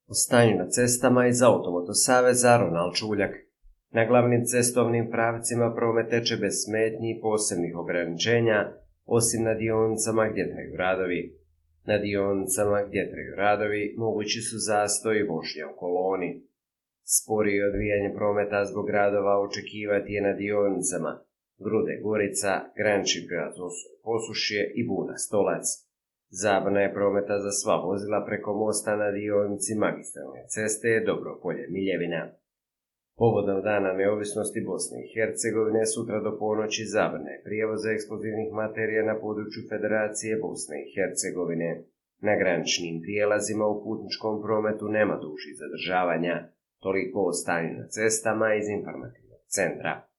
O stanju na cestama iz Automoto saveza Ronald Čuljak. Na glavnim cestovnim pravcima promet teče bez smetnji i posebnih ograničenja, osim na dionicama gdje traju radovi. Na dionicama gdje traju radovi mogući su zastoj i vožnja u koloni. Sporije odvijanje prometa zbog radova očekivati je na dionicama Grude Gorica, Granični grad Posušje i Buna Stolac. Zabrana je prometa za sva vozila preko mosta na dionici magistralne ceste Dobropolje Miljevina. Povodom Dana neovisnosti Bosne i Hercegovine sutra do ponoći zabrana je prijevoza eksplozivnih materija na području Federacije Bosne i Hercegovine. Na graničnim prijelazima u putničkom prometu nema dužih zadržavanja. Toliko o stanju na cestama iz informativnog centra.